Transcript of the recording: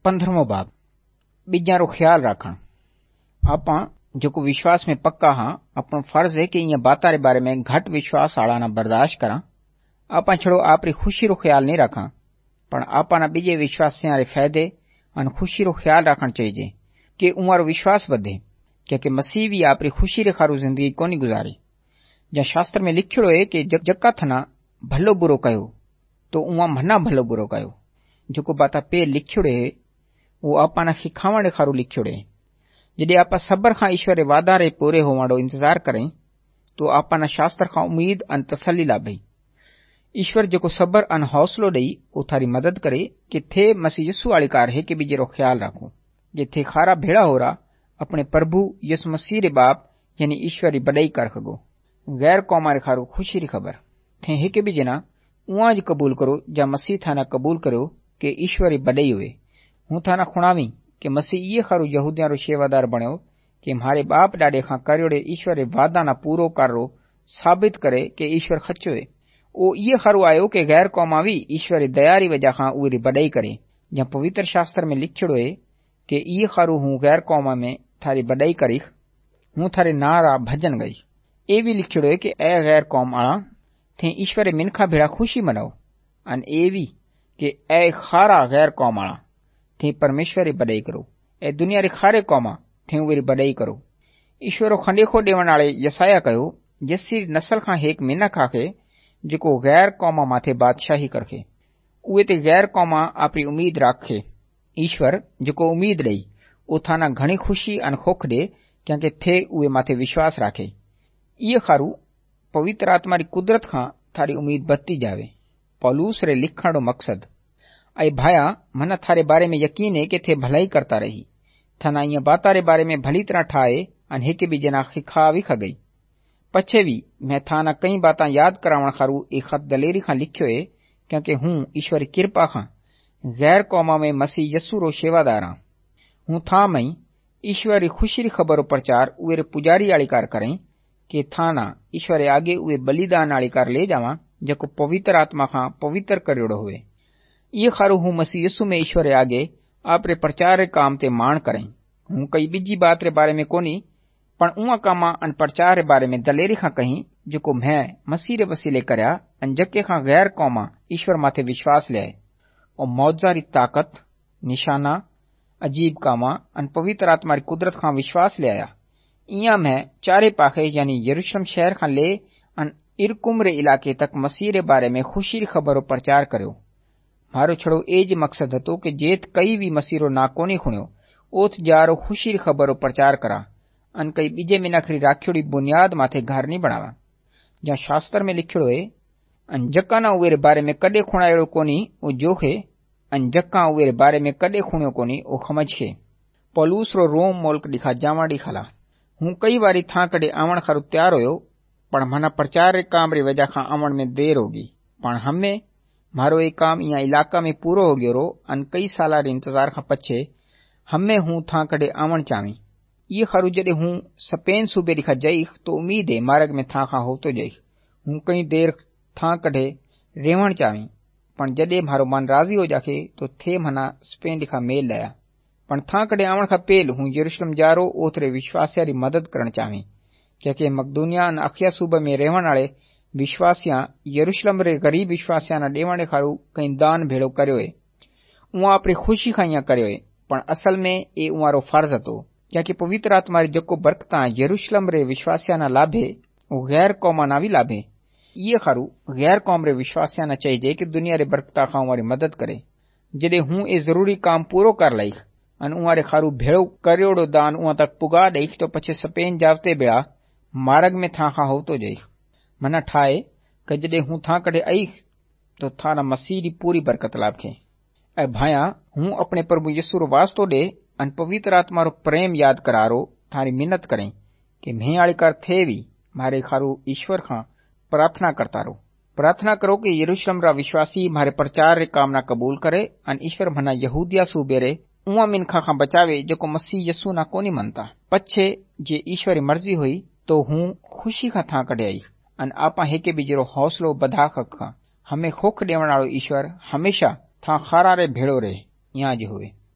15वां बाब बीजा रो ख्याल रखण। आपां जो विश्वास में पक्का हाँ अपनो फर्ज है कि इन बातां रे बारे में घट विश्वास आला ना बर्दाश्त करा। आपां छड़ो आपरी खुशी रो ख्याल नहीं रखा पण आपाना बीजे विश्वासियां रे फायदे अन खुशी रो ख्याल रखण चाहिए कि उमारो विश्वास बढ़े, क्योंकि मसीह भी आपरी खुशी रे खारू जिंदगी कोनी गुजारी। जहाँ शास्त्र में लिखियो है कि जक्का थना भलो बुरो कयो तो उमा मना भलो बुरो कयो। जो बाता पे लिखियो है वो आपाना सिखावण रे खारू लिखियो है। जदे आपा सबर खां ईश्वर रे वादा रे पूरे होवाड़ो इंतजार करें तो आपाना शास्त्र खां उम्मीद अन तसल्ली लाभई। ईश्वर जो सबर अन हौसलो दई वो थारी मदद करे कि थे मसीह यस्सु आली कार है कि बीजे रो ख्याल रखो जे थे खारा भेड़ा हो रहा अपने प्रभु यीशु मसीह रे बाप यानी ईश्वर री बड़ाई कर खगो। गैर कौमा रे खारू खुशी री खबर थे है कि बीजे ना उआ ज कबूल करो जा मसीह थाना कबूल करो कि ईश्वर री बड़ाई हुए। हूँ थाना खुणावी कि मसीह ये खारू यहूदियां रो सेवादार बण्यो कि म्हारे बाप डाडे खां करयोड़े ईश्वर रे वादा ना पूरो करो साबित करे कि ईश्वर सच्चो है। ओ ये खारू आयो कि गैर कौमा भी ईश्वर री दया री वजह खां उरी बड़ाई करे। जहाँ पवित्र शास्त्र में लिखियो है कि ये खारू हूँ गैर कौमा में थारी बड़ाई करीख, हूँ थारे नारा भजन गई। ए भी लिखियो है कि ए गैर कौम आला थे ईश्वर रे मिनखा भेड़ा खुशी मनाओ अन ए भी कि ए खारा गैर कौम आला थे परमेश्वर री बड़ाई करो। ए दुनिया रे खारे कौमा थे उरी बड़ाई करो। ईश्वरो खंडेखो देवण आले यसाया कयो यस्सी नस्ल खां एक मिनख आखे जिको गैर कौमा माथे बादशाही करखे उए ते गैर कौमा आपरी उम्मीद राखे। ईश्वर जिको उम्मीद दई ओ थाना घणी खुशी अन खोख दे क्योंकि थे उए माथे विश्वास राखे। ये खारू पवित्र आत्मा री कुदरत खां थारी उम्मीद बत्ती जावे। पौलुस रे लिखण रो मकसद आई भाया मना थारे बारे में यकीन है कि थे भलाई करता रही थाना इं बाता रे बारे में भली तरह ठाए अन एक बीजे ना खिखावी खगई। पछे भी मैं थाना कई बातां याद करावण खारू एक खत दलेरी खां लिखियो है क्योंकि हूँ ईश्वर की कृपा खां गैर कौमा में मसीह यस्सु रो सेवादार हाँ। हूँ था मई ईश्वर री खुशी री खबर रो प्रचार उए रे पुजारी आली कार करें कि थाना ईश्वर रे आगे उए बलिदान आली कार ले जावा जको पवित्र आत्मा खां पवित्र करयोड़ो हुए। ये खारू हूँ मसीह यस्सु में ईश्वर रे आगे आपरे प्रचार रे काम ते माण करें। हूँ कई बीजी बात रे बारे में कोनी पण उआ कामा अन प्रचार रे बारे में दलेरी खां कहीं जो मैं मसीह रे वसीले करया अन जके खां गैर कौमा ईश्वर माथे विश्वास ले और मौजा री ताकत निशाना अजीब कामा अन पवित्र आत्मा री कुदरत खां विश्वास ले आया। इया मैं चारे पाखे यानी यरूशलेम शहर खां ले अन इरकुम रे इलाके तक मसीह रे बारे में खुशी री खबर रो प्रचार कर्यो। मारो छड़ो एज मकसद हतो कि जेत कई भी मसीह रो ना कोनी खुण्यो ओथ जारो खुशी री खबर रो प्रचार करा अन कई बीजे मिनखरी राखियोड़ी बुनियाद माथे घर नहीं बनावा। जहाँ शास्त्र में लिखियो है अन जक्का ना उवे रे बारे में कदे खुणायो कोनी ओ जोखे अन जक्का उवे रे बारे में कदे खुण्यो कोनी ओ समझे। पौलुस रो रोम मुल्क दिखा जावाड़ी खला। हूँ कई बारी था कदे आवण खारू तैयार होयो पण मना प्रचार रे काम रे वजह खां आवण में देर होगी। पण हमें मारो एक काम इया इलाका में पूरो हो गयो रो अन कई साला रे इंतजार खां पछे हमें हूँ था कदे आवण चावी। ये खारू जडे हूँ स्पेन सूबे दिखा जाइख तो उम्मीद है मार्ग में था खां होतो जाइख। हूँ कई देर था कदे रेवण चावी पण जडे मारो मन राजी हो जाके तो थे मना स्पेन दिखा मेल लाया। पण था कदे आवण खां पेल हूँ यरूशलेम जारो ओथरे विश्वासिया री मदद करण चावी क्योंकि मकदूनिया अन अखिया सूबे में रहण आले विश्वासिया यरूशलेम रे गरीब विश्वासिया ना देवण खारू कई दान भेड़ो कर्यो है। उआ अपनी खुशी खां इया कर्यो है पण असल में ए उआरो फर्ज हतो क्योंकि पवित्र आत्मा री जको बरकतां यरूशलेम रे विश्वासिया ना लाभे वो गैर कौमा ना भी लाभे। ये खारू गैर कौम रे विश्वासिया ना चाहिए कि दुनिया रे बरकता खां उमारी मदद करे। जदे हूँ ए जरूरी काम पूरो कर लईख अन उआरे खारू भेड़ो कर्योड़ो दान उआ तक पुगा दईख तो पछे स्पेन जावते बेड़ा मार्ग में था खां होतो जाइख। मना ठाए कि जडे हूँ था कदे आईख तो थारा मसीह री पूरी बरकत लाभखे। ए भाया हूँ अपने प्रभु यीशु रो वास्तो दे अन पवित्र आत्मा रो प्रेम याद करारो थारी मिन्नत करें कि मैं आली कर थे भी मारे खारू ईश्वर खां प्रार्थना करता रो। प्रार्थना करो कि यरूशलेम रा विश्वासी मारे प्रचार रे काम ना कबूल करे अन ईश्वर मना यहूदिया सूबे रे उआ मिनखा खां बचावे जो मसीह यीशु ना कोनी मनता। पछे जे ईश्वर री मर्जी हुई तो हूँ खुशी खां था कढे आई अन आपा हेके बीजरो हौसलो बधा खां हमें खोख देवण वालो ईश्वर हमेशा था खारा रे भेड़ो रहे यहाँ जो हुए।